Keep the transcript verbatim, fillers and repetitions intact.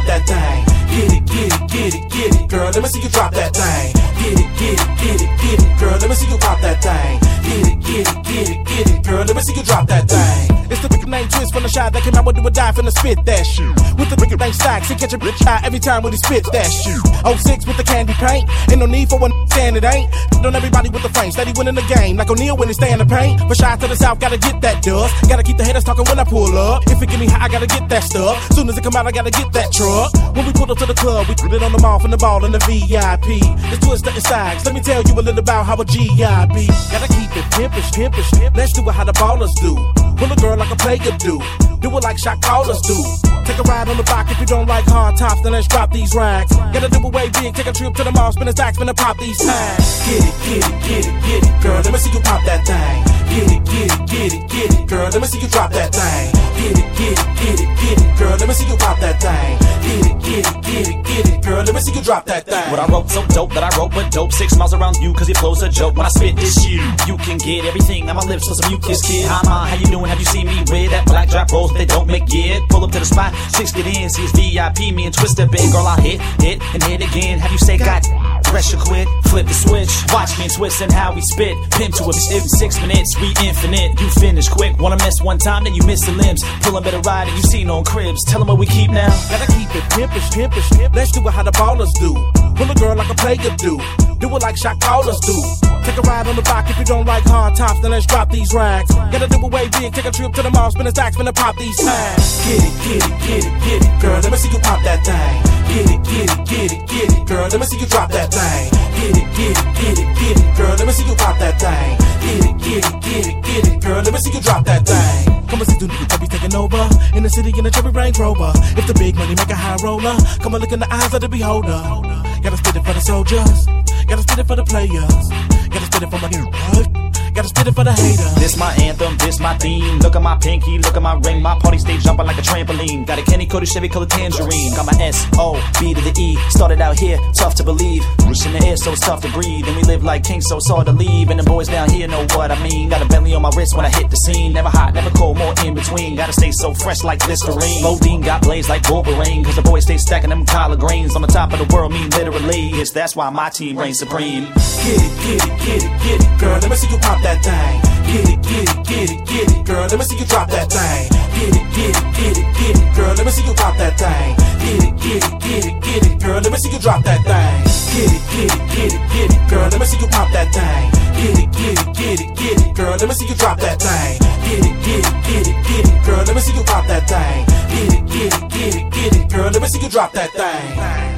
drop that thing. Get it, get it, get it, get it, girl. Let me see you drop that thing. Get it, get it, get it, get it, girl. Let me see you pop that thing. Get it, get it, get it, get it, girl. Let me see you drop that thing. It's the big name twist from the shot that came out with do a die finna spit that shit. With the big name stacks, he catch a bitch eye every time when he spits that shit. oh six with the candy paint, ain't no need for one stand it ain't. Don't everybody with the frame, steady winning the game like O'Neal when he stay in the paint. But shy to the south, gotta get that dust. Gotta keep the haters talking when I pull up. If it get me high, I gotta get that stuff. Soon as it come out, I gotta get that truck. When we pull up to the club, we put it on the mall from the ball in the V I P. The Twister and Sags, let me tell you a little about how a G I be. Gotta keep it pimpish, pimpish, pimpish. Let's do it how the ballers do. Pull a girl like a player do. Do it like shot callers do. Take a ride on the block if you don't like hard tops, then let's drop these rags. Gotta do away big, take a trip to the mall, spin a stacks, finna pop these tags. Get it, get it, get it, get it, girl. Let me see you pop that thing. Get it, get it, get it, get it, girl. Let me see you drop that thing. Get it, get it, get it, get it, girl. Let me see you pop that thing. Get it, get it, get it, get it, girl. Let me see you drop that thing. What I wrote so dope that I wrote but dope. Six miles around you cause your flow's a joke. When I spit this shit, you can get everything on my lips for some mucus, kid. Hi ma, how you doing? Have you seen me with that black drop rolls they don't make yet? Pull up to the spot, six get in, see it's V I P, me and Twister, big girl, I hit, hit, and hit again. Have you say God, pressure quit, flip the switch, watch me and Twist and how we spit. Pimp to it, in six minutes, we infinite, you finish quick. Wanna miss one time, then you miss the limbs. Pull a better ride and you seen on cribs. Tell them what we keep now. Gotta keep it pimpish, pimpish, pimpish. Let's do it how the ballers do. Pull a girl like a player do. Do it like shot callers do. Take a ride on the block if you don't like hard tops, then let's drop these rags. Gotta do away big, take a trip to the mall, spin a stacks, finna pop these tags. Get it, get it, get it, get it, girl. Let me see you pop that thing. Get it, get it, get it, get it, girl. Let me see you drop that thing. Get it, get it, get it, get it, girl. Let me see you pop that thing. Get it, get it, get it, get it, girl. Let me see you drop that thing. Come and see the niggas that be taking over in the city in a cherry Range Rover. If the big money make a high roller, come and look in the eyes of the beholder. Gotta spit it for the soldiers, gotta spit it for the players, gotta spit it for my hood, gotta spit it for the haters. This my anthem, this my theme. Look at my pinky, look at my ring. My party stage jumping like a trampoline. Got a candy coated Chevy color tangerine. Got my S O B to the E. Started out here, tough to believe. In the air, so it's tough to breathe. And we live like kings, so it's hard to leave. And the boys down here know what I mean. Got a Bentley on my wrist when I hit the scene. Never hot, never cold, more in between. Gotta stay so fresh like Listerine. Modine got blades like Wolverine. Cause the boys stay stacking them collard greens. On the top of the world, mean literally. It's that's why my team reigns supreme. Get it, get it, get it, get it, girl. Let me see you pop that thing. Get it, get it, get it, get it, girl. Let me see you drop that thing. Get it, get it, get it, get it, girl. Let me see you pop that thing. Get it, get it, get it, get it, girl. Let me see you drop that thing. Get it, get it, get it, get it, girl. Let me see you pop that thing. Get it, get it, get it, get it, girl. Let me see you drop that thing. Get it, get it, get it, get it, girl. Let me see you pop that thing. Get it, get it, get it, get it, girl. Let me see you drop that thing.